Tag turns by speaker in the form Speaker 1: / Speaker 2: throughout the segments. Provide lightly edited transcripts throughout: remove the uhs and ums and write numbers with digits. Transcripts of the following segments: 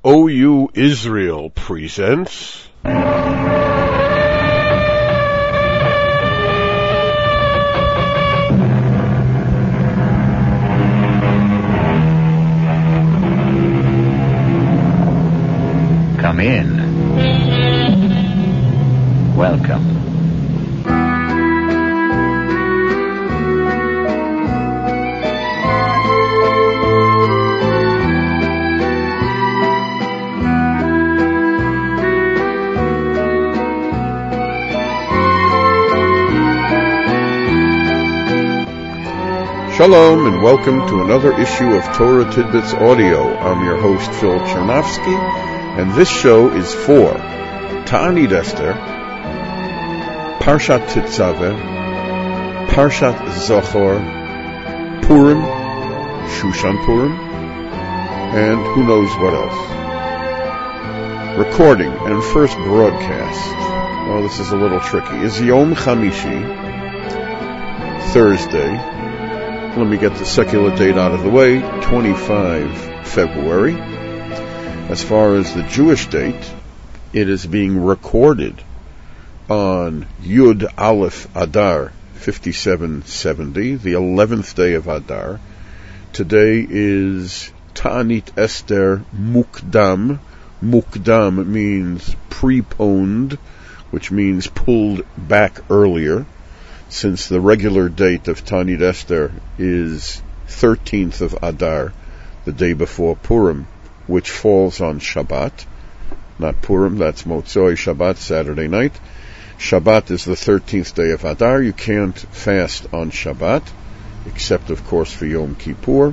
Speaker 1: OU Israel presents
Speaker 2: Come in. Welcome.
Speaker 1: Shalom and welcome to another issue of Torah Tidbits Audio. I'm your host Phil Chernovsky, and this show is for Ta'anit Esther, Parshat Tetzaveh, Parshat Zochor, Purim, Shushan Purim, and who knows what else. Recording and first broadcast, well, this is a little tricky, is Yom Chamishi, Thursday. Let me get the secular date out of the way, 25 February. As far as the Jewish date, it is being recorded on Yud Aleph Adar 5770, the 11th day of Adar. Today is Ta'anit Esther Mukdam. Mukdam means preponed, which means pulled back earlier, since the regular date of Ta'anit Esther is 13th of Adar, the day before Purim, which falls on Shabbat. Not Purim, that's Motzoi Shabbat, Saturday night. Shabbat is the 13th day of Adar. You can't fast on Shabbat, except, of course, for Yom Kippur.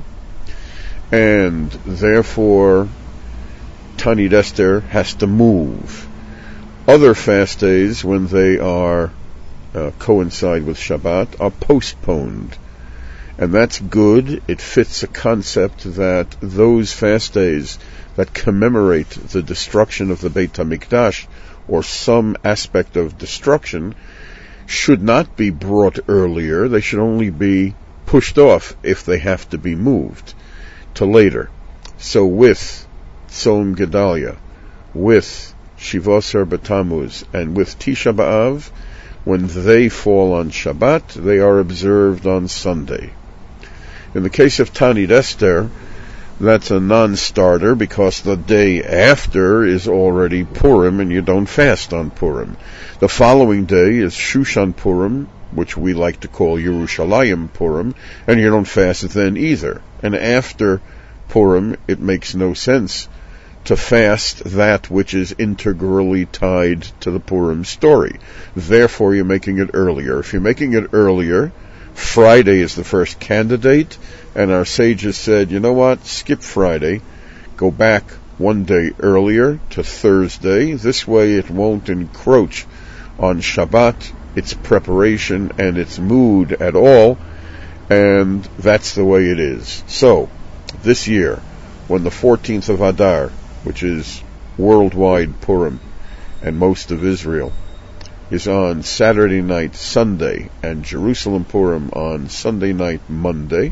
Speaker 1: And therefore, Ta'anit Esther has to move. Other fast days, when they are coincide with Shabbat, are postponed. And that's good. It fits a concept that those fast days that commemorate the destruction of the Beit HaMikdash, or some aspect of destruction, should not be brought earlier. They should only be pushed off if they have to be moved to later. So with Tzom Gedalia, with Shivosar B'Tammuz, and with Tisha B'Av, when they fall on Shabbat, they are observed on Sunday. In the case of Ta'anit Esther, that's a non-starter because the day after is already Purim and you don't fast on Purim. The following day is Shushan Purim, which we like to call Yerushalayim Purim, and you don't fast then either. And after Purim, it makes no sense to fast that which is integrally tied to the Purim story. Therefore, you're making it earlier. If you're making it earlier, Friday is the first candidate, and our sages said, you know what, skip Friday, go back one day earlier to Thursday. This way it won't encroach on Shabbat, its preparation, and its mood at all, and that's the way it is. So, this year, when the 14th of Adar, which is worldwide Purim, and most of Israel, is on Saturday night, Sunday, and Jerusalem Purim on Sunday night, Monday.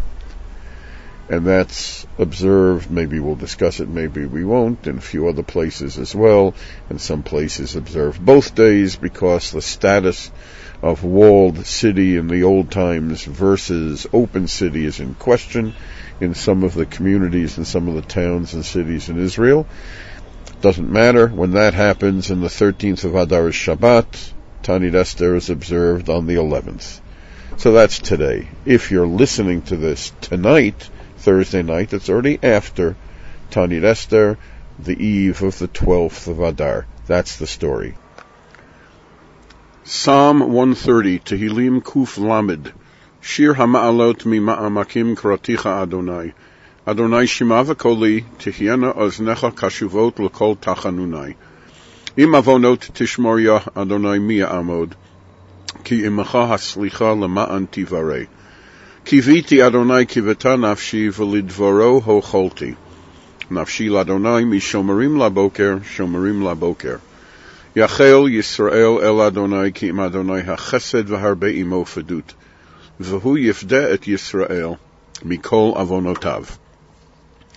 Speaker 1: And that's observed, maybe we'll discuss it, maybe we won't, in a few other places as well, and some places observe both days because the status of walled city in the old times versus open city is in question in some of the communities and some of the towns and cities in Israel. Doesn't matter. When that happens, and the 13th of Adar is Shabbat, Ta'anit Esther is observed on the 11th. So that's today. If you're listening to this tonight, Thursday night, it's already after Ta'anit Esther, the eve of the 12th of Adar. That's the story. Psalm 130, Tehillim Kuf Lamed. Shir HaMa'alot Mima'amakim Karaticha Adonai. Adonai Shema v'koli, Tihiena oznecha kashuvot l'kol tachanunai. Im avonot tishmor Adonai mi ya'amod, ki imacha haslicha lema'an tivarei. Kiviti Adonai kiveta nafshi v'lidvoro hocholti. Nafshi l'Adonai mishomerim laboker, shomerim laboker. Yachel Yisrael el Adonai ki im Adonai hachesed v'harbe imo fedut. V'hu yifde et Yisrael mikol avonotav.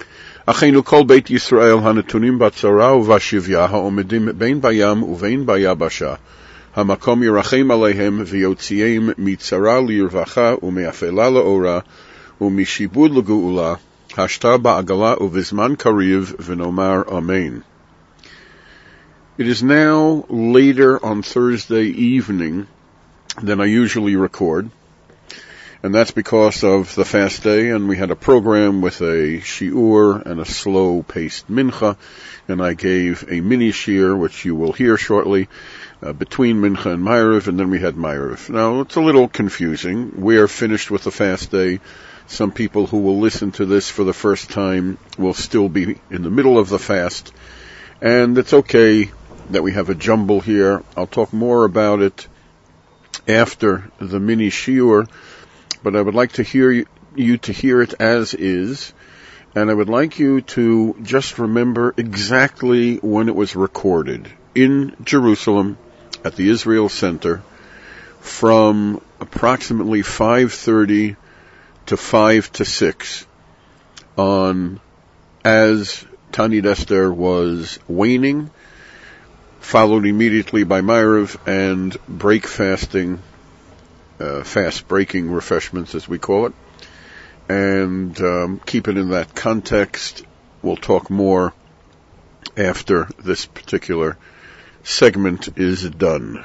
Speaker 1: אחינו כל בית ישראל הנתונים בצרה ובשביה העומדים בין בים ובין ביבשה, המקום ירחם עליהם ויוציאם מצרה לרווחה ומאפלה לאורה ומשיבוד לגאולה, השתה בעגלה ובזמן קריב ונאמר אמן. It is now later on Thursday evening than I usually record, and that's because of the fast day, and we had a program with a shiur and a slow-paced mincha, and I gave a mini shiur, which you will hear shortly, between mincha and ma'ariv, and then we had ma'ariv. Now, it's a little confusing. We are finished with the fast day. Some people who will listen to this for the first time will still be in the middle of the fast, and it's okay that we have a jumble here. I'll talk more about it after the mini shiur, but I would like to hear you to hear it as is, and I would like you to just remember exactly when it was recorded in Jerusalem at the Israel Center from approximately 5:30 to 5 to 6 on as Tanit Esther was waning, followed immediately by Ma'ariv and fast breaking refreshments as we call it. And keep it in that context. We'll talk more after this particular segment is done.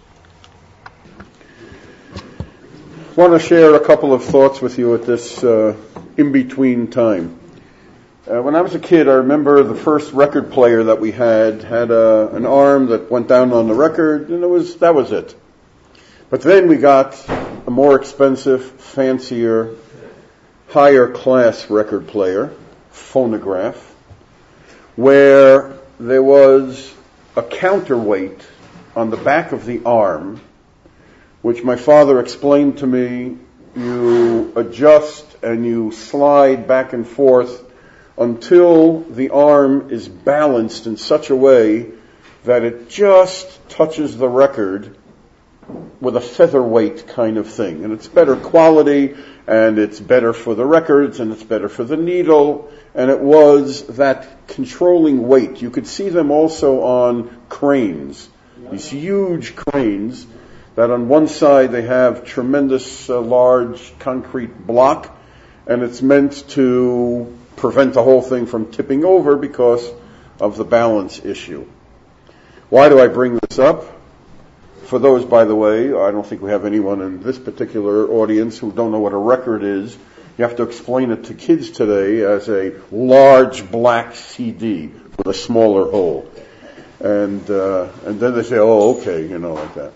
Speaker 1: I want to share a couple of thoughts with you at this in-between time. When I was a kid, I remember the first record player that we had an arm that went down on the record, and that was it. But then we got a more expensive, fancier, higher class record player, phonograph, where there was a counterweight on the back of the arm, which my father explained to me. You adjust and you slide back and forth until the arm is balanced in such a way that it just touches the record with a featherweight kind of thing. And it's better quality, and it's better for the records, and it's better for the needle, and it was that controlling weight. You could see them also on cranes, these huge cranes that on one side they have tremendous large concrete block, and it's meant to prevent the whole thing from tipping over because of the balance issue. Why do I bring this up? For those, by the way, I don't think we have anyone in this particular audience who don't know what a record is. You have to explain it to kids today as a large black CD with a smaller hole. And then they say, oh, okay, like that.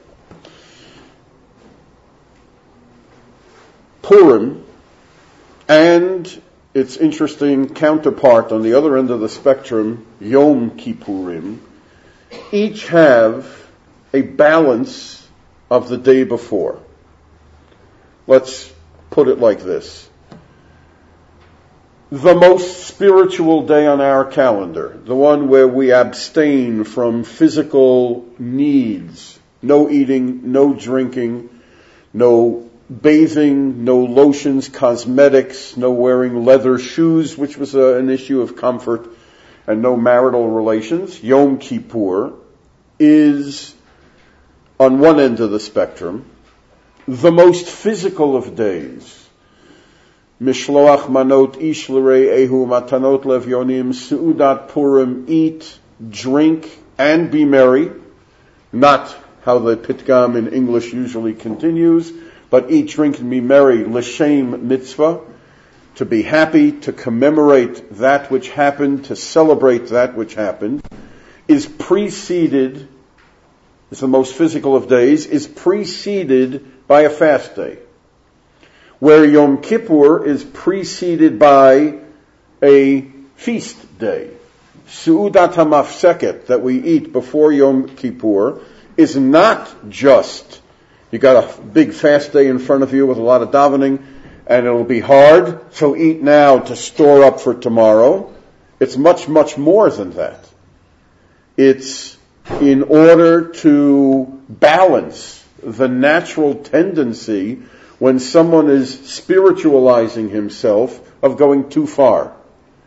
Speaker 1: Purim and its interesting counterpart on the other end of the spectrum, Yom Kippurim, each have a balance of the day before. Let's put it like this. The most spiritual day on our calendar, the one where we abstain from physical needs, no eating, no drinking, no bathing, no lotions, cosmetics, no wearing leather shoes, which was an issue of comfort, and no marital relations. Yom Kippur is, on one end of the spectrum, the most physical of days. Mishloach manot ish l're'ehu matanot levyonim su'udat Purim, eat, drink, and be merry. Not how the Pitgam in English usually continues, but eat, drink, and be merry, l'shem mitzvah, to be happy, to commemorate that which happened, to celebrate that which happened, is preceded, is the most physical of days, is preceded by a fast day. Where Yom Kippur is preceded by a feast day. Su'udat HaMafseket, that we eat before Yom Kippur, is not just, you got a big fast day in front of you with a lot of davening, and it'll be hard, so eat now to store up for tomorrow. It's much, much more than that. It's in order to balance the natural tendency when someone is spiritualizing himself of going too far.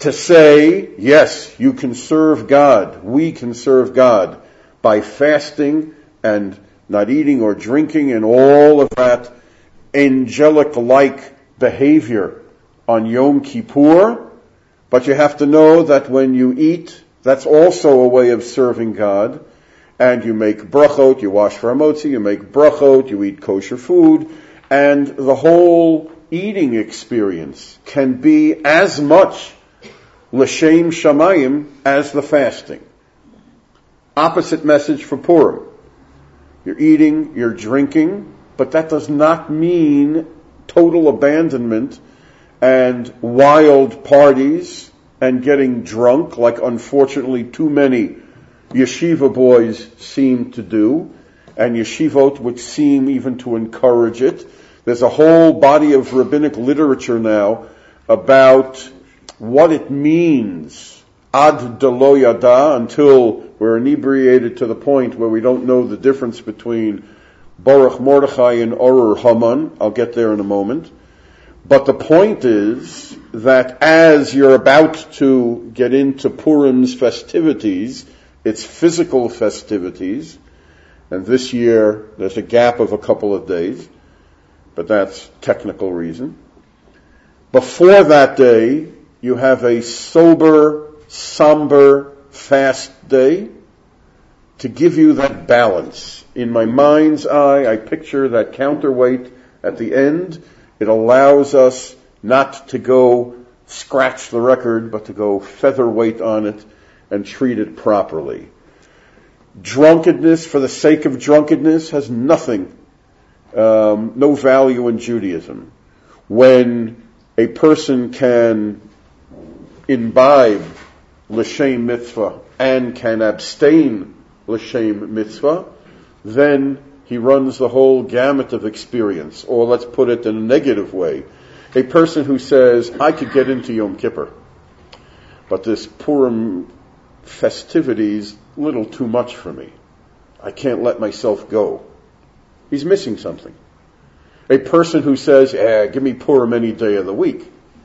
Speaker 1: to say, yes, you can serve God, we can serve God by fasting and not eating or drinking and all of that angelic-like behavior on Yom Kippur. But you have to know that when you eat, that's also a way of serving God. And you make brachot, you wash for hamotzi, you make brachot, you eat kosher food, and the whole eating experience can be as much l'shem shamayim as the fasting. Opposite message for Purim. You're eating, you're drinking, but that does not mean total abandonment and wild parties and getting drunk like unfortunately too many yeshiva boys seem to do, and yeshivot would seem even to encourage it. There's a whole body of rabbinic literature now about what it means, ad delo yada, until we're inebriated to the point where we don't know the difference between Baruch Mordechai and Orur Haman. I'll get there in a moment. But the point is that as you're about to get into Purim's festivities, its physical festivities, and this year there's a gap of a couple of days, but that's technical reason. Before that day, you have a sober, somber fast day to give you that balance. In my mind's eye, I picture that counterweight at the end. It allows us not to go scratch the record, but to go featherweight on it and treat it properly. Drunkenness for the sake of drunkenness has nothing, no value in Judaism. When a person can imbibe l'shem mitzvah and can abstain l'shem mitzvah, then he runs the whole gamut of experience. Or let's put it in a negative way. A person who says, I could get into Yom Kippur, but this Purim festivities a little too much for me. I can't let myself go. He's missing something. A person who says, give me Purim any day of the week,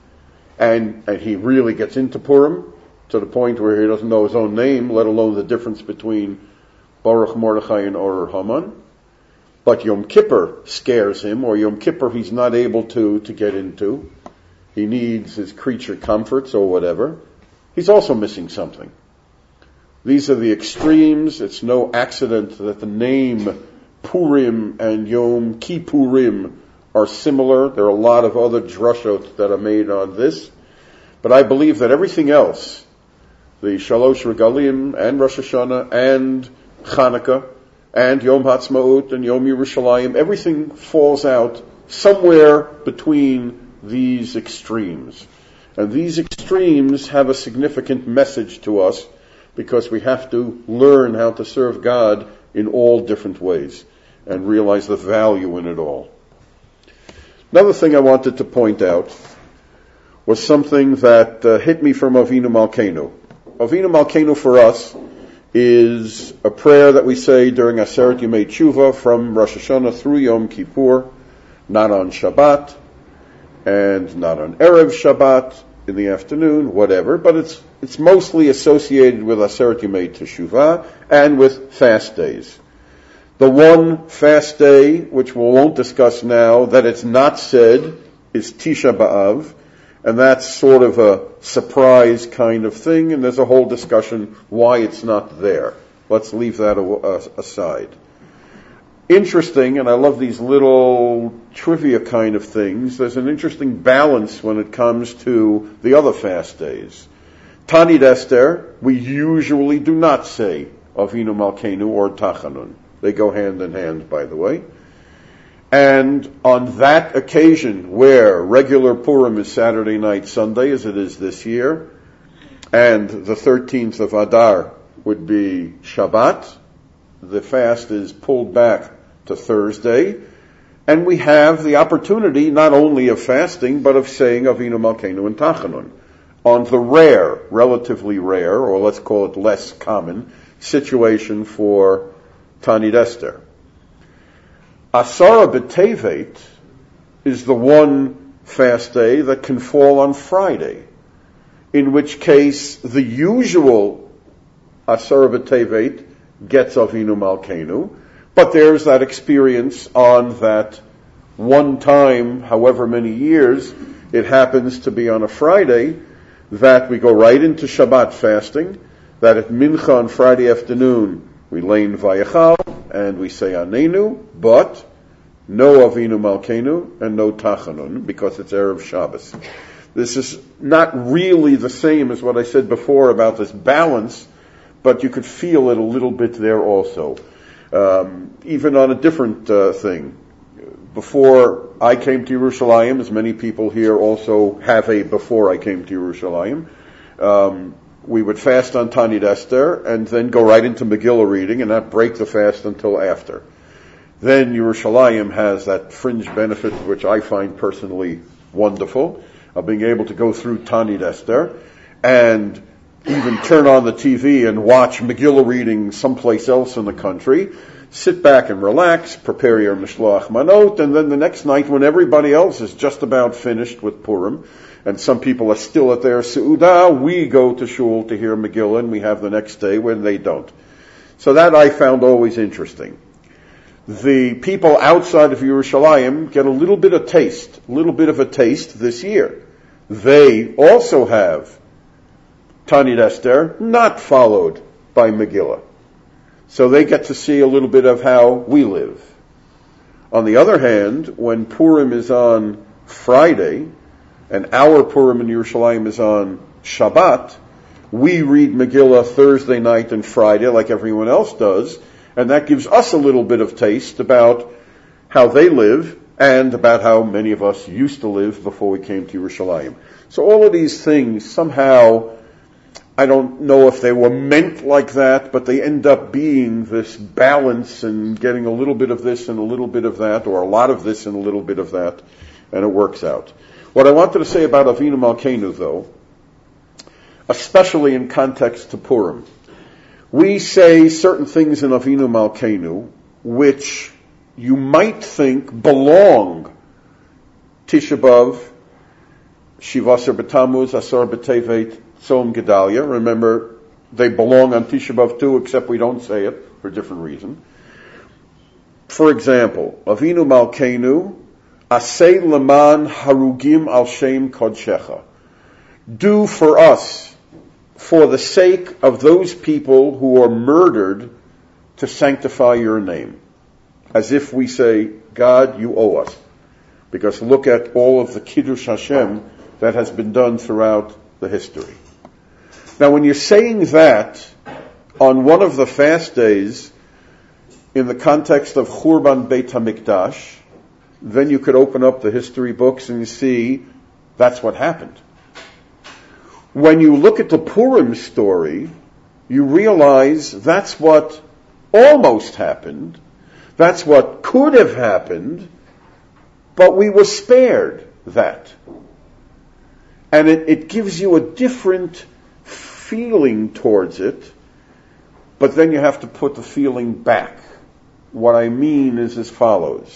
Speaker 1: and he really gets into Purim to the point where he doesn't know his own name, let alone the difference between Baruch Mordechai and Orur Haman. But Yom Kippur scares him, or Yom Kippur he's not able to get into. He needs his creature comforts or whatever. He's also missing something. These are the extremes. It's no accident that the name Purim and Yom Kippurim are similar. There are a lot of other drushot that are made on this. But I believe that everything else, the Shalosh Regalim and Rosh Hashanah and Chanukah and Yom Ha'atzmaut and Yom Yerushalayim, everything falls out somewhere between these extremes. And these extremes have a significant message to us, because we have to learn how to serve God in all different ways and realize the value in it all. Another thing I wanted to point out was something that hit me from Avinu Malkeinu. Avinu Malkeinu for us is a prayer that we say during Aseret Yemei Tshuva from Rosh Hashanah through Yom Kippur, not on Shabbat and not on Erev Shabbat in the afternoon, whatever, but it's mostly associated with Aseret Yemei Teshuvah and with fast days. The one fast day, which we won't discuss now, that it's not said, is Tisha B'Av, and that's sort of a surprise kind of thing, and there's a whole discussion why it's not there. Let's leave that aside. Interesting, and I love these little trivia kind of things, there's an interesting balance when it comes to the other fast days. Tanit Esther, we usually do not say Avinu Malkeinu or Tachanun. They go hand in hand, by the way. And on that occasion, where regular Purim is Saturday night, Sunday, as it is this year, and the 13th of Adar would be Shabbat, the fast is pulled back to Thursday, and we have the opportunity not only of fasting, but of saying Avinu Malkeinu and Tachanun on the rare, relatively rare, or let's call it less common, situation for Tanit Esther. Asara B'Tevet is the one fast day that can fall on Friday. in which case the usual Asar B'Tevet gets Avinu Malkeinu, but there's that experience on that one time, however many years, it happens to be on a Friday, that we go right into Shabbat fasting, that at Mincha on Friday afternoon we lein Vayachal and we say Anenu, but no Avinu Malkeinu and no Tachanun, because it's Erev Shabbos. This is not really the same as what I said before about this balance, but you could feel it a little bit there also. Even on a different thing. Before I came to Yerushalayim, as many people here also have a before I came to Yerushalayim, we would fast on Tanit Esther and then go right into Megillah reading and not break the fast until after. Then Yerushalayim has that fringe benefit, which I find personally wonderful, of being able to go through Tanit Esther and even turn on the TV and watch Megillah reading someplace else in the country, sit back and relax, prepare your Mishloach Manot, and then the next night when everybody else is just about finished with Purim, and some people are still at their Seudah, we go to Shul to hear Megillah, and we have the next day when they don't. So that I found always interesting. The people outside of Yerushalayim get a little bit of a taste this year. They also have Tanit Esther, not followed by Megillah. So they get to see a little bit of how we live. On the other hand, when Purim is on Friday, and our Purim in Yerushalayim is on Shabbat, we read Megillah Thursday night and Friday like everyone else does, and that gives us a little bit of taste about how they live and about how many of us used to live before we came to Yerushalayim. So all of these things somehow, I don't know if they were meant like that, but they end up being this balance and getting a little bit of this and a little bit of that, or a lot of this and a little bit of that, and it works out. What I wanted to say about Avinu Malkeinu, though, especially in context to Purim, we say certain things in Avinu Malkeinu which you might think belong Tisha B'Av, Shiva Asar B'Tammuz, Asar B'Tevet, Tzom Gedalia. Remember, they belong on Tisha B'Av too, except we don't say it for a different reason. For example, Avinu Malkeinu, Aseh Leman Harugim Al Shem Kodshecha. Do for us, for the sake of those people who are murdered, to sanctify your name. As if we say, God, you owe us. Because look at all of the Kiddush Hashem that has been done throughout the history. Now, when you're saying that on one of the fast days, in the context of Churban Beit HaMikdash, then you could open up the history books and you see that's what happened. When you look at the Purim story, you realize that's what almost happened, that's what could have happened, but we were spared that. And it gives you a different feeling towards it, but then you have to put the feeling back. What I mean is as follows.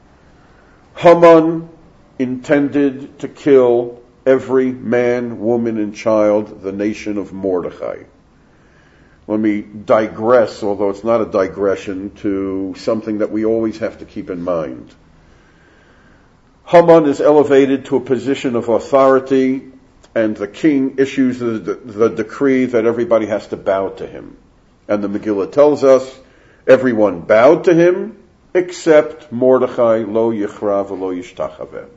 Speaker 1: Haman intended to kill every man, woman, and child, the nation of Mordechai. Let me digress, although it's not a digression, to something that we always have to keep in mind. Haman is elevated to a position of authority, and the king issues the decree that everybody has to bow to him. And the Megillah tells us, everyone bowed to him, except Mordechai, lo yichra v'lo yishtachaveh.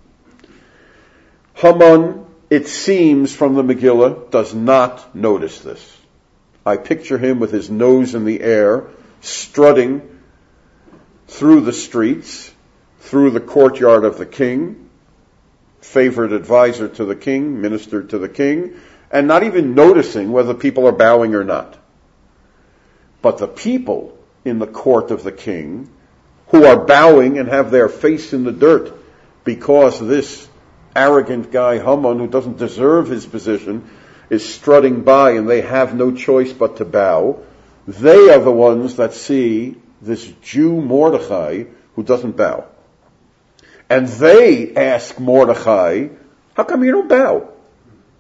Speaker 1: Haman, it seems from the Megillah, does not notice this. I picture him with his nose in the air, strutting through the streets, through the courtyard of the king, favorite advisor to the king, minister to the king, and not even noticing whether people are bowing or not. But the people in the court of the king, who are bowing and have their face in the dirt because this arrogant guy Haman, who doesn't deserve his position, is strutting by and they have no choice but to bow, they are the ones that see this Jew Mordechai who doesn't bow. And they ask Mordechai, how come you don't bow?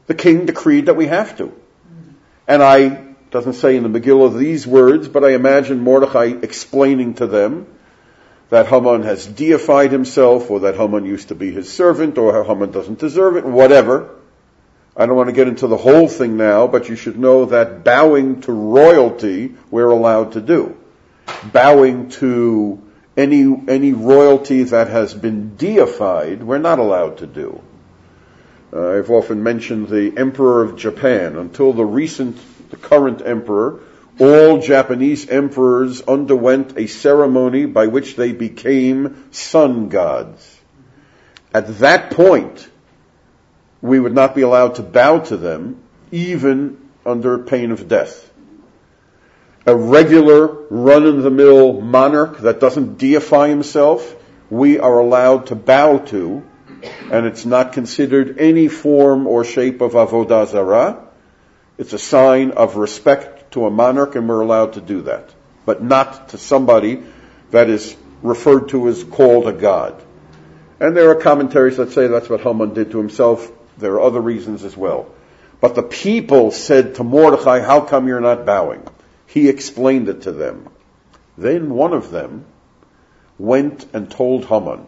Speaker 1: the king decreed that we have to. And doesn't say in the Megillah these words, but I imagine Mordechai explaining to them that Haman has deified himself, or that Haman used to be his servant, or how Haman doesn't deserve it, whatever. I don't want to get into the whole thing now, but you should know that bowing to royalty we're allowed to do. Bowing to any royalty that has been deified, we're not allowed to do. I've often mentioned the Emperor of Japan. Until the current emperor, all Japanese emperors underwent a ceremony by which they became sun gods. At that point, we would not be allowed to bow to them, even under pain of death. A regular, run-of-the-mill monarch that doesn't deify himself, we are allowed to bow to, and it's not considered any form or shape of avodah zarah. It's a sign of respect to a monarch, and we're allowed to do that. But not to somebody that is referred to as called a god. And there are commentaries that say that's what Haman did to himself. There are other reasons as well. But the people said to Mordechai, how come you're not bowing? He explained it to them. Then one of them went and told Haman.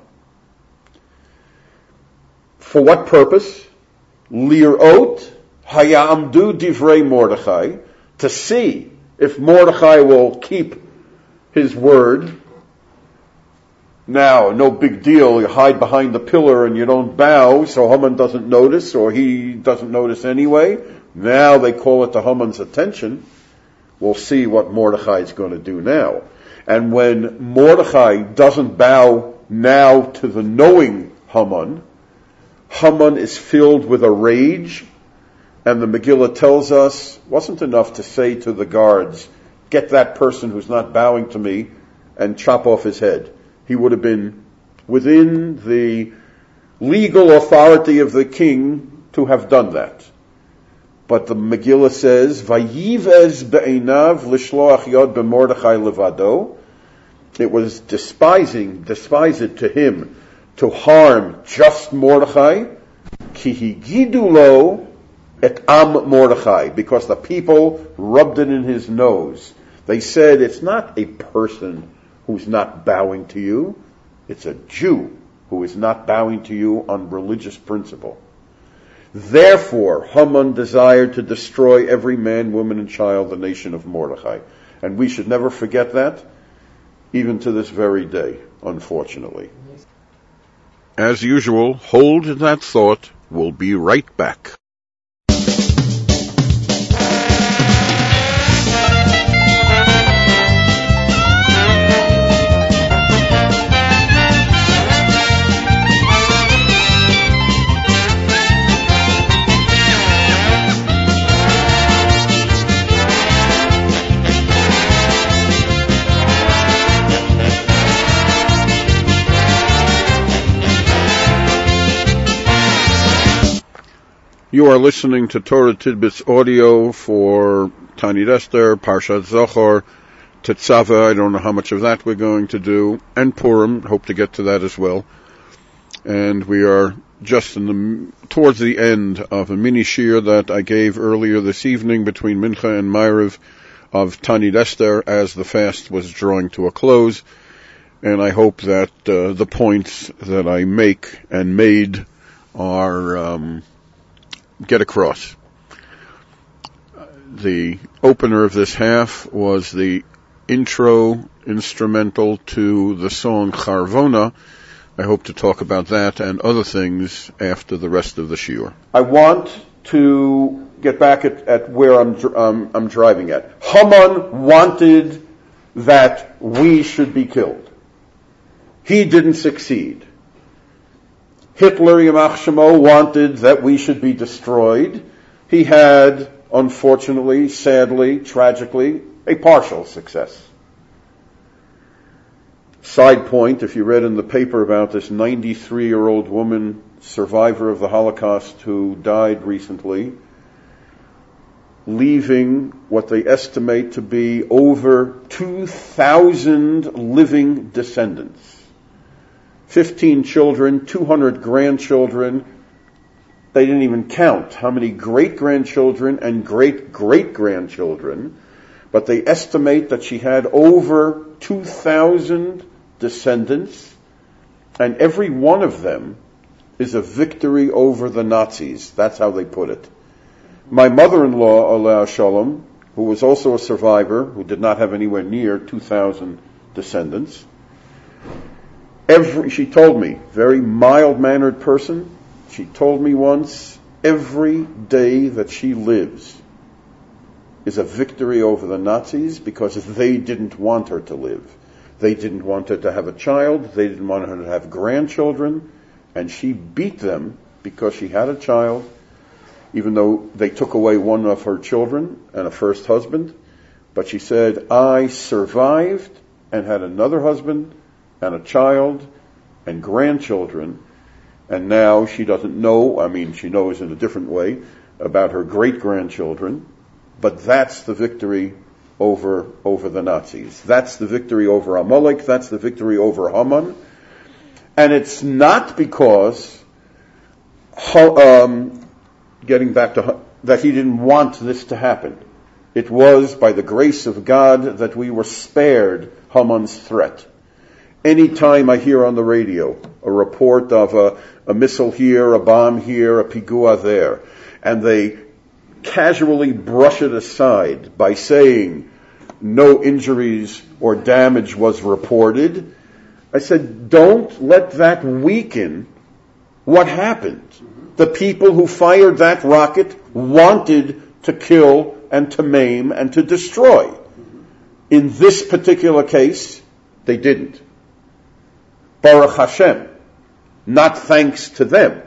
Speaker 1: For what purpose? Lirot hayamdu divrei Mordechai, to see if Mordechai will keep his word. Now, no big deal, you hide behind the pillar and you don't bow, so Haman doesn't notice, or he doesn't notice anyway. Now they call it to Haman's attention. We'll see what Mordechai is going to do now. And when Mordechai doesn't bow now to the knowing Haman, Haman is filled with a rage, and the Megillah tells us, wasn't enough to say to the guards, get that person who's not bowing to me and chop off his head. He would have been within the legal authority of the king to have done that. But the Megillah says, Vayivez be'einav l'shloach yod b'Mordechai levado. It was despised to him to harm just Mordechai, ki higidu lo et am Mordechai, because the people rubbed it in his nose. They said, it's not a person who's not bowing to you, it's a Jew who is not bowing to you on religious principle. Therefore, Haman desired to destroy every man, woman, and child, the nation of Mordechai. And we should never forget that, even to this very day, unfortunately. As usual, hold that thought. We'll be right back. You are listening to Torah Tidbits audio for Tani Dester, Parshat Zohar, Tetzaveh. I don't know how much of that we're going to do, and Purim. Hope to get to that as well. And we are just towards the end of a mini shir that I gave earlier this evening between Mincha and Ma'ariv of Tani Dester as the fast was drawing to a close. And I hope that the points that I make and made are get across. The opener of this half was the intro instrumental to the song Charvona. I hope to talk about that and other things after the rest of the shiur. I want to get back at where I'm driving at. Haman wanted that we should be killed. He didn't succeed. Hitler, Yamach Shemo, wanted that we should be destroyed. He had, unfortunately, sadly, tragically, a partial success. Side point, if you read in the paper about this 93-year-old woman, survivor of the Holocaust, who died recently, leaving what they estimate to be over 2,000 living descendants. 15 children, 200 grandchildren, They didn't even count how many great-grandchildren and great-great-grandchildren, but they estimate that she had over 2,000 descendants, and every one of them is a victory over the Nazis. That's how they put it. My mother-in-law, Alaa Shalom, who was also a survivor, who did not have anywhere near 2,000 descendants, she told me, very mild-mannered person, she told me once, every day that she lives is a victory over the Nazis because they didn't want her to live. They didn't want her to have a child. They didn't want her to have grandchildren. And she beat them because she had a child, even though they took away one of her children and a first husband. But she said, I survived and had another husband and a child and grandchildren. And now she doesn't know, she knows in a different way, about her great-grandchildren. But that's the victory over the Nazis. That's the victory over Amalek. That's the victory over Haman. And it's not because, getting back to, that he didn't want this to happen. It was by the grace of God that we were spared Haman's threat. Anytime I hear on the radio a report of a missile here, a bomb here, a pigua there, and they casually brush it aside by saying no injuries or damage was reported, I said, don't let that weaken what happened. The people who fired that rocket wanted to kill and to maim and to destroy. In this particular case, they didn't. Baruch Hashem, not thanks to them.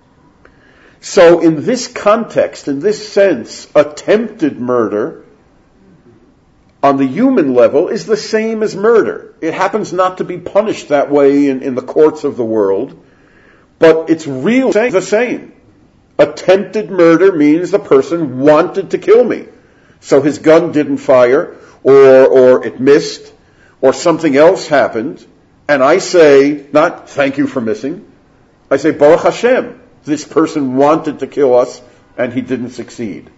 Speaker 1: So in this context, in this sense, attempted murder on the human level is the same as murder. It happens not to be punished that way in the courts of the world, but it's really the same. Attempted murder means the person wanted to kill me. So his gun didn't fire, or it missed, or something else happened, and I say, not thank you for missing, I say, Baruch Hashem, this person wanted to kill us, and he didn't succeed.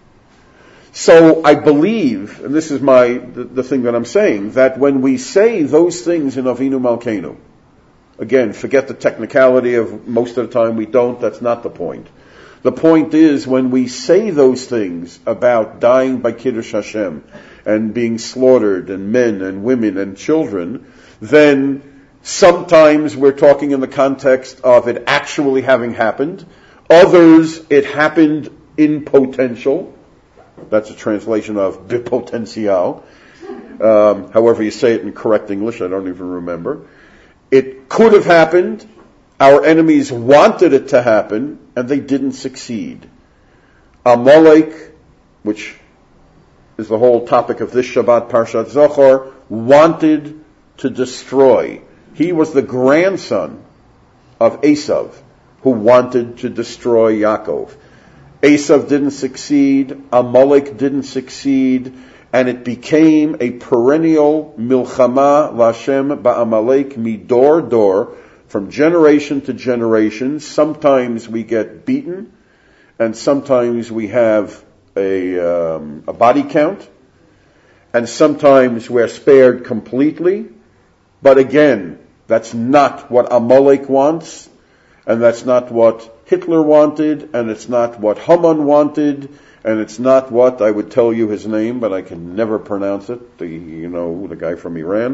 Speaker 1: So I believe, and this is the thing that I'm saying, that when we say those things in Avinu Malkeinu, again, forget the technicality of most of the time we don't, that's not the point. The point is when we say those things about dying by Kiddush Hashem and being slaughtered and men and women and children, then sometimes we're talking in the context of it actually having happened. Others, it happened in potential. That's a translation of bipotential. However you say it in correct English, I don't even remember. It could have happened. Our enemies wanted it to happen, and they didn't succeed. Amalek, which is the whole topic of this Shabbat, Parshat Zohar, wanted to destroy. He was the grandson of Esav, who wanted to destroy Yaakov. Esav didn't succeed, Amalek didn't succeed, and it became a perennial milchama l'Hashem ba'amalek midor dor, from generation to generation. Sometimes we get beaten, and sometimes we have a body count, and sometimes we're spared completely. But again, that's not what Amalek wants, and that's not what Hitler wanted, and it's not what Haman wanted, and it's not what, I would tell you his name, but I can never pronounce it, the guy from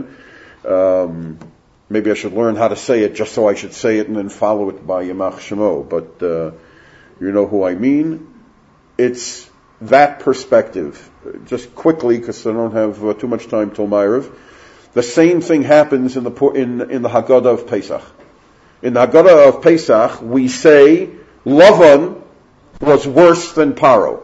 Speaker 1: Iran. Maybe I should learn how to say it just so I should say it and then follow it by Yamach Shemo. But you know who I mean. It's that perspective. Just quickly, because I don't have too much time till Ma'ariv. The same thing happens in the Haggadah of Pesach. In the Haggadah of Pesach, we say Lavan was worse than Paro.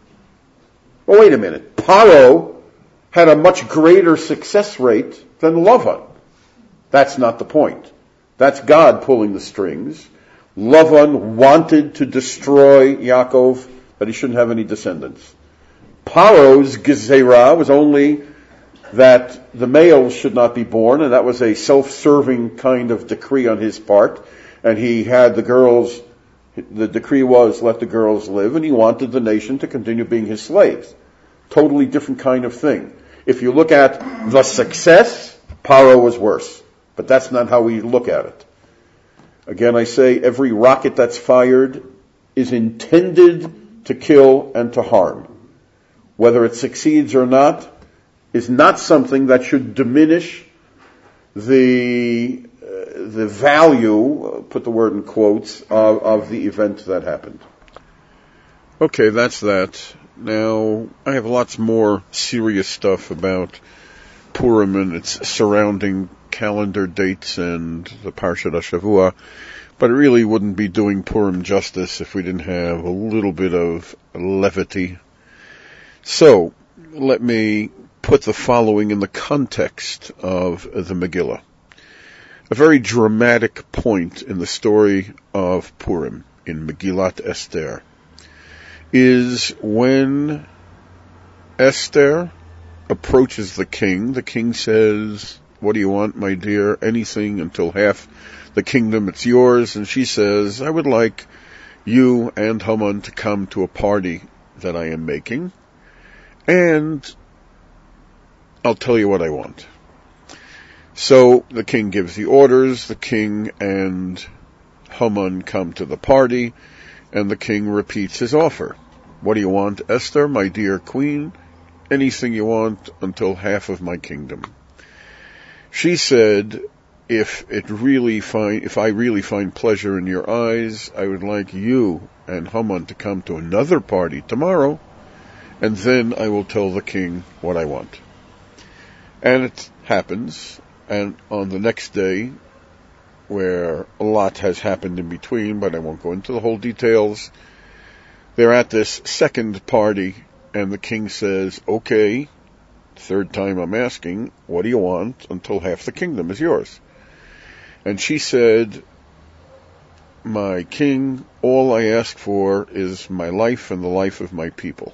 Speaker 1: Well, wait a minute. Paro had a much greater success rate than Lavan. That's not the point. That's God pulling the strings. Lavan wanted to destroy Yaakov, that he shouldn't have any descendants. Paro's gezerah was only that the males should not be born, and that was a self-serving kind of decree on his part. And he had the girls The decree was, let the girls live, and he wanted the nation to continue being his slaves. Totally different kind of thing. If you look at the success, Paro was worse. But that's not how we look at it. Again, I say every rocket that's fired is intended to kill and to harm. Whether it succeeds or not is not something that should diminish the value, put the word in quotes, of the event that happened. Okay, that's that. Now, I have lots more serious stuff about Purim and its surrounding calendar dates and the Parshat HaShavua, but it really wouldn't be doing Purim justice if we didn't have a little bit of levity. So, let me put the following in the context of the Megillah. A very dramatic point in the story of Purim, in Megillat Esther, is when Esther approaches the king. The king says, what do you want, my dear? Anything until half the kingdom, it's yours. And she says, I would like you and Haman to come to a party that I am making, and I'll tell you what I want. So the king gives the orders. The king and Haman come to the party, and the king repeats his offer. What do you want, Esther, my dear queen? Anything you want until half of my kingdom. She said, if I really find pleasure in your eyes, I would like you and Haman to come to another party tomorrow, and then I will tell the king what I want. And it happens, and on the next day, where a lot has happened in between, but I won't go into the whole details, they're at this second party, and the king says, okay, third time I'm asking, what do you want until half the kingdom is yours? And she said, my king, all I ask for is my life and the life of my people.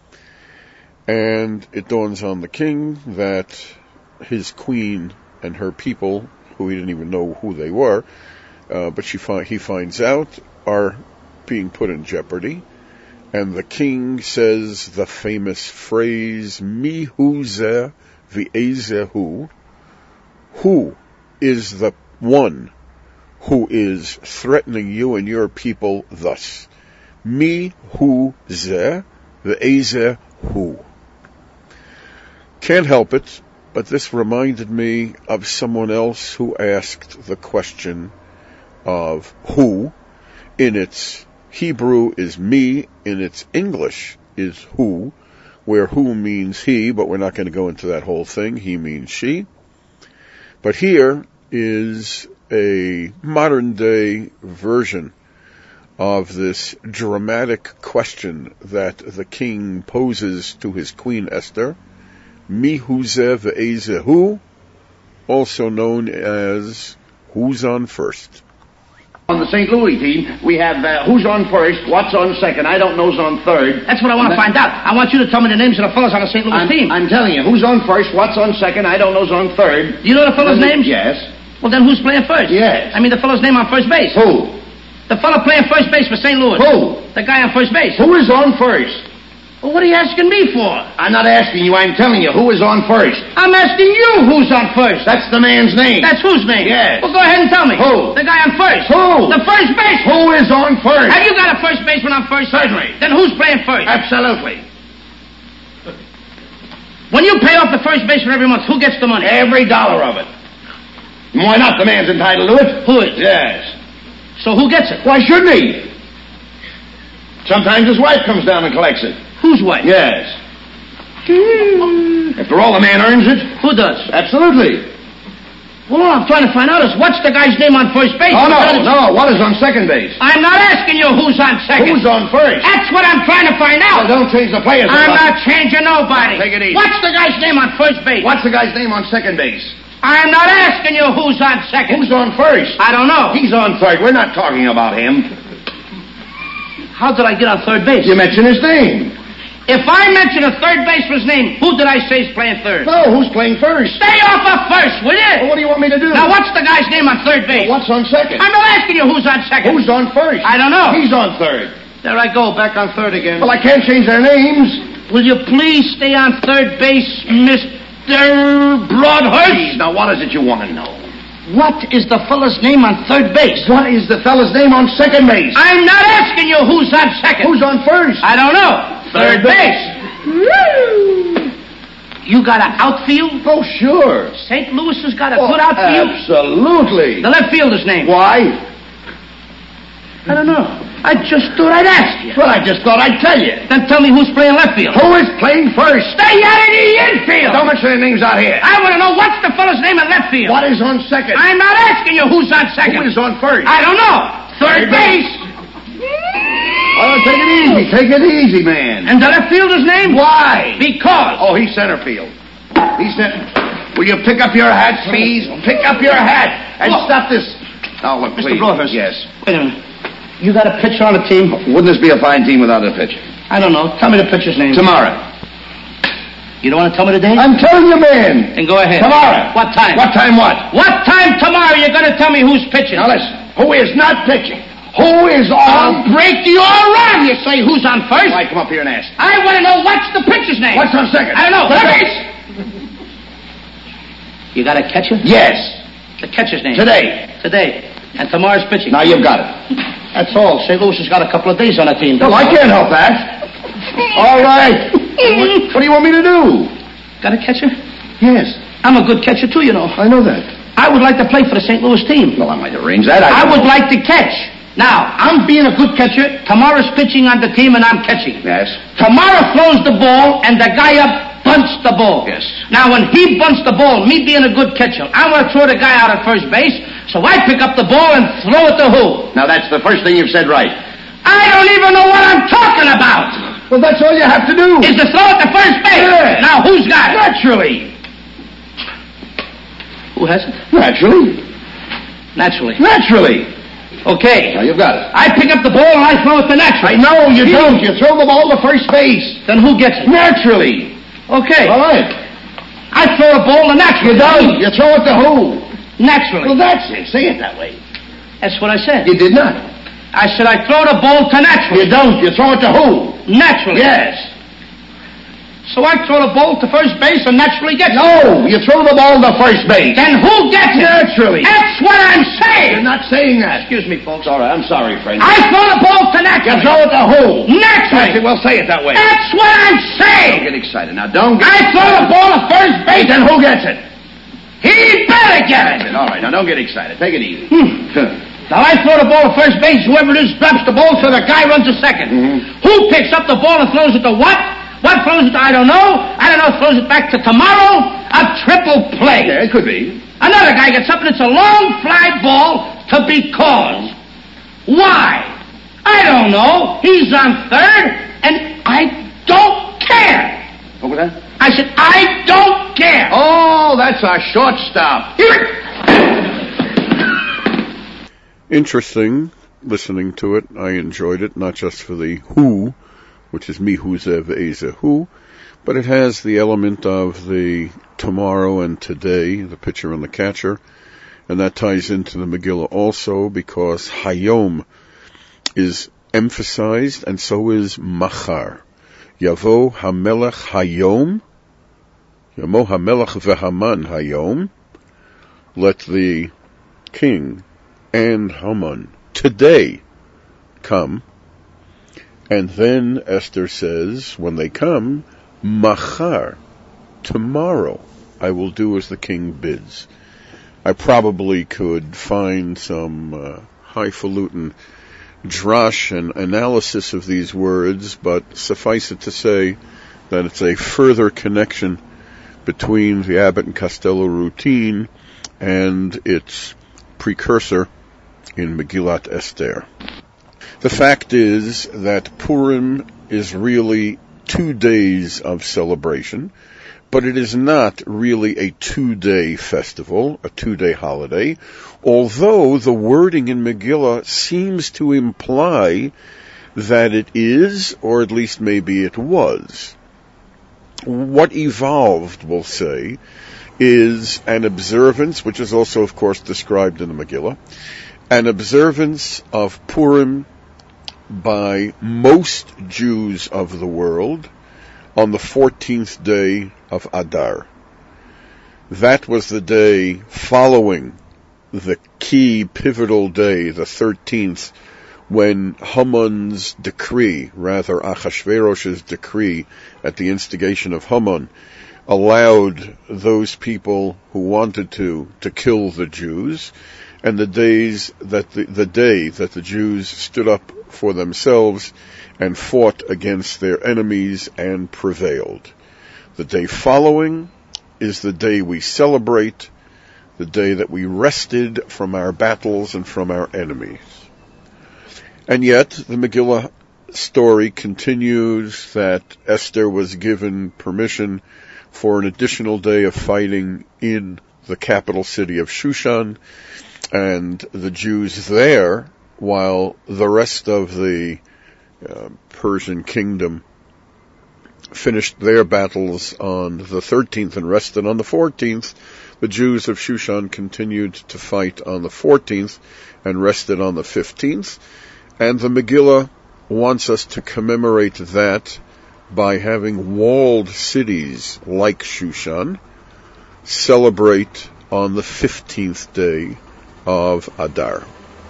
Speaker 1: And it dawns on the king that his queen and her people, who he didn't even know who they were, but he finds out, are being put in jeopardy. And the king says the famous phrase, Mi hu zeh v'ezehu. Who is the one who is threatening you and your people thus? Mi hu zeh v'ezehu. Can't help it, but this reminded me of someone else who asked the question of who. In its Hebrew is me, in its English is who, where who means he, but we're not going to go into that whole thing. He means she. But here is a modern-day version of this dramatic question that the king poses to his queen Esther. Mi hu zeh v'ezehu, also known as who's on first.
Speaker 3: On the St. Louis team, we have who's on first, what's on second, I don't know's on third.
Speaker 4: That's what I want to find out. I want you to tell me the names of the fellows on the St. Louis team.
Speaker 3: I'm telling you, who's on first, what's on second, I don't know's on third.
Speaker 4: Do you know the fellows' names?
Speaker 3: Yes.
Speaker 4: Well, then who's playing first?
Speaker 3: Yes.
Speaker 4: I mean the fellow's name on first base.
Speaker 3: Who?
Speaker 4: The fellow playing first base for St. Louis.
Speaker 3: Who?
Speaker 4: The guy on first base.
Speaker 3: Who is on first?
Speaker 4: Well, what are you asking me for?
Speaker 3: I'm not asking you, I'm telling you, who is on first?
Speaker 4: I'm asking you who's on first.
Speaker 3: That's the man's name.
Speaker 4: That's whose name?
Speaker 3: Yes.
Speaker 4: Well, go ahead and tell me.
Speaker 3: Who?
Speaker 4: The guy on first.
Speaker 3: Who?
Speaker 4: The first baseman.
Speaker 3: Who is on first?
Speaker 4: Have you got a first baseman on first?
Speaker 3: Certainly.
Speaker 4: Then who's playing first?
Speaker 3: Absolutely.
Speaker 4: When you pay off the first baseman every month, who gets the money?
Speaker 3: Every dollar of it. Why not? The man's entitled to it.
Speaker 4: Who is?
Speaker 3: Yes.
Speaker 4: So who gets it?
Speaker 3: Why shouldn't he? Sometimes his wife comes down and collects it.
Speaker 4: Whose wife?
Speaker 3: Yes. After all, the man earns it.
Speaker 4: Who does?
Speaker 3: Absolutely.
Speaker 4: Well, all I'm trying to find out is what's the guy's name on first base?
Speaker 3: Oh, no. What is on second base?
Speaker 4: I'm not asking you who's on second.
Speaker 3: Who's on first?
Speaker 4: That's what I'm trying to find out.
Speaker 3: Well, don't change the players.
Speaker 4: I'm not changing nobody.
Speaker 3: Take it easy.
Speaker 4: What's the guy's name on first base?
Speaker 3: What's the guy's name on second base?
Speaker 4: I'm not asking you who's on second.
Speaker 3: Who's on first?
Speaker 4: I don't know.
Speaker 3: He's on third. We're not talking about him.
Speaker 4: How did I get on third base?
Speaker 3: You mentioned his name.
Speaker 4: If I mention a third baseman's name, who did I say is playing third?
Speaker 3: No, who's playing first?
Speaker 4: Stay off of first, will you?
Speaker 3: Well, what do you want me to do?
Speaker 4: Now, what's the guy's name on third base?
Speaker 3: What's on second?
Speaker 4: I'm not asking you who's on second.
Speaker 3: Who's on first?
Speaker 4: I don't know.
Speaker 3: He's on third.
Speaker 4: There I go, back on third again.
Speaker 3: Well, I can't change their names.
Speaker 4: Will you please stay on third base, Mr. Broadhurst?
Speaker 3: Please, now what is it you want to know?
Speaker 4: What is the fella's name on third base?
Speaker 3: What is the fella's name on second base?
Speaker 4: I'm not asking you who's on second.
Speaker 3: Who's on first?
Speaker 4: I don't know. Third base. You got an outfield?
Speaker 3: Oh, sure.
Speaker 4: St. Louis has got a good outfield?
Speaker 3: Absolutely.
Speaker 4: The left fielder's name?
Speaker 3: Why?
Speaker 4: I don't know. I just thought I'd ask you.
Speaker 3: Well, I just thought I'd tell you.
Speaker 4: Then tell me who's playing left field.
Speaker 3: Who is playing first?
Speaker 4: Stay out of the infield.
Speaker 3: Don't mention their names out here.
Speaker 4: I want to know what's the fella's name in left field.
Speaker 3: What is on second?
Speaker 4: I'm not asking you who's on second.
Speaker 3: Who is on first?
Speaker 4: I don't know. Third base.
Speaker 3: Oh, take it easy. Take it easy, man.
Speaker 4: And the left fielder's name?
Speaker 3: Why?
Speaker 4: Because.
Speaker 3: Oh, he's center field. He's center. Will you pick up your hat, please? Pick up your hat and
Speaker 4: Look.
Speaker 3: stop this. Oh, look,
Speaker 4: Mr.
Speaker 3: please.
Speaker 4: Broadhurst.
Speaker 3: Yes.
Speaker 4: Wait a minute. You got a pitcher on the team?
Speaker 3: Wouldn't this be a fine team without a pitcher?
Speaker 4: I don't know. Tell me the pitcher's name.
Speaker 3: Tomorrow.
Speaker 4: You don't want to tell me the date?
Speaker 3: I'm telling you, man.
Speaker 4: Then go ahead.
Speaker 3: Tomorrow.
Speaker 4: What time?
Speaker 3: What time what?
Speaker 4: What time tomorrow you're going to tell me who's pitching?
Speaker 3: Now listen. Who is not pitching? Who is
Speaker 4: I'll
Speaker 3: on?
Speaker 4: break your arm. You say who's on first?
Speaker 3: Why, come up here and ask.
Speaker 4: I want to know what's the pitcher's name.
Speaker 3: What's on second?
Speaker 4: I don't know.
Speaker 3: Third
Speaker 4: Third
Speaker 3: base.
Speaker 4: You got a catcher?
Speaker 3: Yes.
Speaker 4: The catcher's name.
Speaker 3: Today.
Speaker 4: And tomorrow's pitching.
Speaker 3: Now you've got it.
Speaker 4: That's all. St. Louis has got a couple of days on the team.
Speaker 3: Well, I can't help that. All right. What do you want me to do?
Speaker 4: Got a catcher?
Speaker 3: Yes.
Speaker 4: I'm a good catcher, too, you know.
Speaker 3: I know that.
Speaker 4: I would like to play for the St. Louis team.
Speaker 3: Well, I might arrange that.
Speaker 4: I would like to catch. Now, I'm being a good catcher. Tomorrow's pitching on the team, and I'm catching.
Speaker 3: Yes.
Speaker 4: Tomorrow throws the ball, and the guy up bunts the ball.
Speaker 3: Yes.
Speaker 4: Now, when he bunts the ball, me being a good catcher, I want to throw the guy out at first base, so I pick up the ball and throw it to who?
Speaker 3: Now, that's the first thing you've said right.
Speaker 4: I don't even know what I'm talking about.
Speaker 3: Well, that's all you have to do.
Speaker 4: Is to throw it to first base.
Speaker 3: Yes.
Speaker 4: Now, who's got it?
Speaker 3: Naturally.
Speaker 4: Who has it?
Speaker 3: Naturally.
Speaker 4: Naturally. Okay.
Speaker 3: Now, you've got it.
Speaker 4: I pick up the ball and I throw it to naturally.
Speaker 3: No, you don't. You throw the ball to first base.
Speaker 4: Then who gets it?
Speaker 3: Naturally.
Speaker 4: Okay.
Speaker 3: All right.
Speaker 4: I throw the ball to naturally.
Speaker 3: You don't. You throw it to who?
Speaker 4: Naturally.
Speaker 3: Well, that's it. Say it that way.
Speaker 4: That's what I said.
Speaker 3: You did not.
Speaker 4: I said I throw the ball to naturally.
Speaker 3: You don't. You throw it to who?
Speaker 4: Naturally.
Speaker 3: Yes.
Speaker 4: So I throw the ball to first base and naturally gets it.
Speaker 3: No, you throw the ball to first base.
Speaker 4: Then who gets it?
Speaker 3: Naturally.
Speaker 4: That's what I'm saying.
Speaker 3: You're not saying that.
Speaker 4: Excuse me, folks.
Speaker 3: All right, I'm sorry, friend.
Speaker 4: I throw the ball to
Speaker 3: You
Speaker 4: naturally.
Speaker 3: throw it to who?
Speaker 4: Naturally.
Speaker 3: Well, say it that way.
Speaker 4: That's what I'm
Speaker 3: Don't
Speaker 4: saying.
Speaker 3: get excited now. Don't get
Speaker 4: I throw the ball to first base
Speaker 3: Then who gets it?
Speaker 4: he better get it.
Speaker 3: All right, now don't get excited. Take it easy.
Speaker 4: Now I throw the ball to first base. Whoever it is drops the ball, so the guy runs to second. Who picks up the ball and throws it to what? What throws it to? I don't know. I don't know. Throws it back to tomorrow. A triple play.
Speaker 3: Yeah, it could be.
Speaker 4: Another guy gets up and it's a long fly ball to be called. Why? I don't know. He's on third, and I don't care.
Speaker 3: What was that?
Speaker 4: I said, I don't care.
Speaker 3: Oh, that's our shortstop.
Speaker 1: Interesting listening to it. I enjoyed it, not just for the who, which is me who's Eza who, but it has the element of the tomorrow and today, the pitcher and the catcher, and that ties into the Megillah also because Hayom is emphasized, and so is Machar. Yavo Hamelech Hayom, Yamo Hamelech Vehaman Hayom, let the king and Haman today come. And then Esther says, when they come, Machar, tomorrow, I will do as the king bids. I probably could find some highfalutin drash and analysis of these words, but suffice it to say that it's a further connection between the Abbott and Costello routine and its precursor in Megillat Esther. The fact is that Purim is really 2 days of celebration, but it is not really a 2-day festival, a 2-day holiday, although the wording in Megillah seems to imply that it is, or at least maybe it was. What evolved, we'll say, is an observance, which is also, of course, described in the Megillah, an observance of Purim by most Jews of the world on the 14th day of Adar. That was the day following the key pivotal day, the 13th, when Haman's decree, rather Achashverosh's decree at the instigation of Haman, allowed those people who wanted to kill the Jews, and the day that the Jews stood up for themselves and fought against their enemies and prevailed. The day following is the day we celebrate, the day that we rested from our battles and from our enemies. And yet, the Megillah story continues that Esther was given permission for an additional day of fighting in the capital city of Shushan, and the Jews there, while the rest of the Persian kingdom finished their battles on the 13th and rested on the 14th, the Jews of Shushan continued to fight on the 14th and rested on the 15th. And the Megillah wants us to commemorate that by having walled cities like Shushan celebrate on the 15th day of Adar.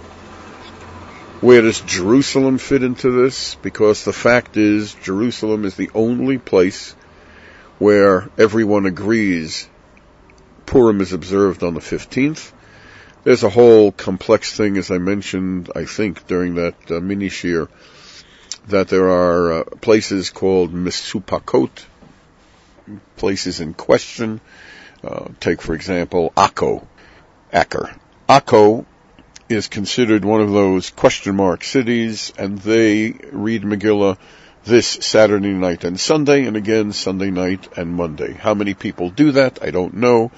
Speaker 1: Where does Jerusalem fit into this? Because the fact is, Jerusalem is the only place where everyone agrees Purim is observed on the 15th. There's a whole complex thing, as I mentioned, I think, during that mini-shir, that there are places called Misupakot, places in question. Take, for example, Akko, Acker. Akko is considered one of those question mark cities, and they read Megillah this Saturday night and Sunday, and again Sunday night and Monday. How many people do that? I don't know.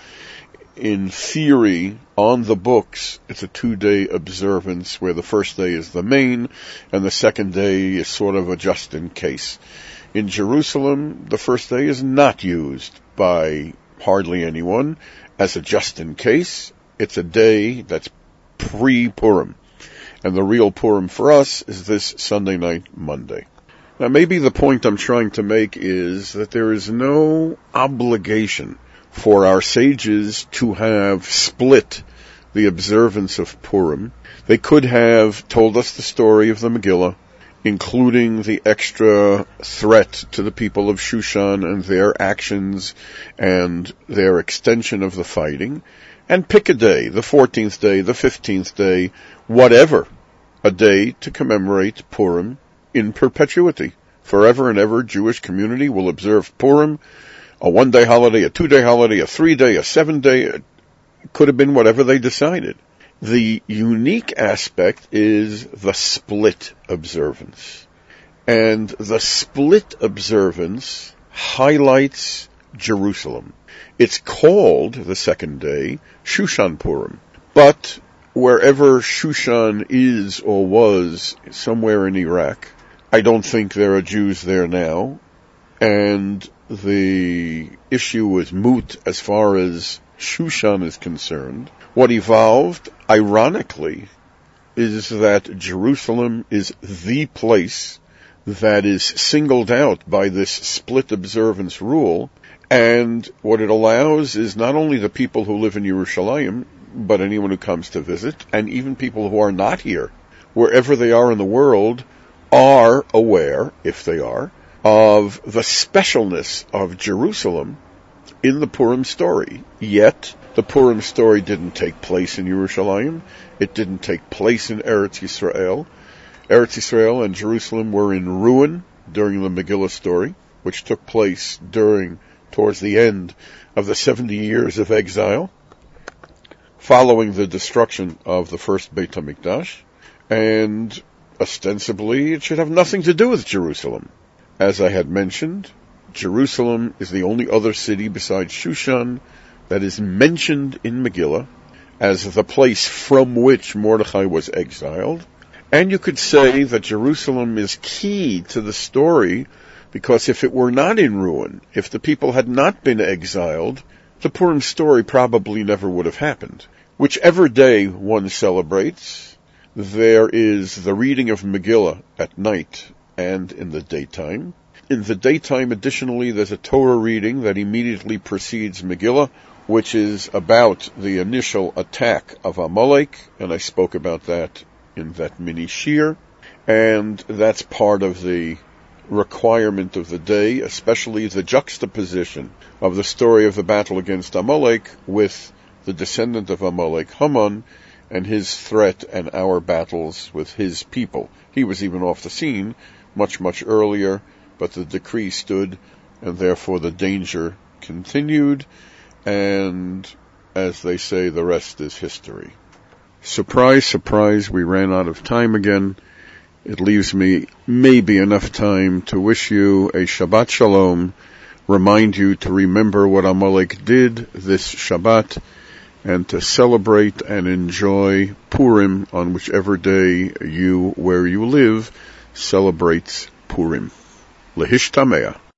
Speaker 1: In theory, on the books, it's a 2-day observance where the first day is the main and the second day is sort of a just in case. In Jerusalem, the first day is not used by hardly anyone as a just in case. It's a day that's pre-Purim. And the real Purim for us is this Sunday night, Monday. Now, maybe the point I'm trying to make is that there is no obligation for our sages to have split the observance of Purim. They could have told us the story of the Megillah, including the extra threat to the people of Shushan and their actions and their extension of the fighting, and pick a day, the 14th day, the 15th day, whatever, a day to commemorate Purim in perpetuity. Forever and ever, Jewish community will observe Purim, a 1-day holiday, a 2-day holiday, a 3-day, a 7-day. It could have been whatever they decided. The unique aspect is the split observance. And the split observance highlights Jerusalem. It's called, the second day, Shushan Purim. But wherever Shushan is or was, somewhere in Iraq, I don't think there are Jews there now. And the issue is moot as far as Shushan is concerned. What evolved, ironically, is that Jerusalem is the place that is singled out by this split observance rule, and what it allows is not only the people who live in Yerushalayim, but anyone who comes to visit, and even people who are not here, wherever they are in the world, are aware, if they are, of the specialness of Jerusalem in the Purim story. Yet, the Purim story didn't take place in Yerushalayim. It didn't take place in Eretz Yisrael. Eretz Yisrael and Jerusalem were in ruin during the Megillah story, which took place towards the end of the 70 years of exile, following the destruction of the first Beit HaMikdash, and ostensibly it should have nothing to do with Jerusalem. As I had mentioned, Jerusalem is the only other city besides Shushan that is mentioned in Megillah as the place from which Mordechai was exiled, And you could say that Jerusalem is key to the story, because if it were not in ruin, if the people had not been exiled, the Purim story probably never would have happened. Whichever day one celebrates, there is the reading of Megillah at night and in the daytime. In the daytime, additionally, there's a Torah reading that immediately precedes Megillah, which is about the initial attack of Amalek, and I spoke about that in that mini shir, and that's part of the requirement of the day, especially the juxtaposition of the story of the battle against Amalek with the descendant of Amalek, Haman, and his threat and our battles with his people. He was even off the scene much, much earlier, but the decree stood, and therefore the danger continued, and as they say, the rest is history. Surprise, surprise, we ran out of time again. It leaves me maybe enough time to wish you a Shabbat Shalom, remind you to remember what Amalek did this Shabbat, and to celebrate and enjoy Purim on whichever day you, where you live, celebrates Purim. Lehishtameah.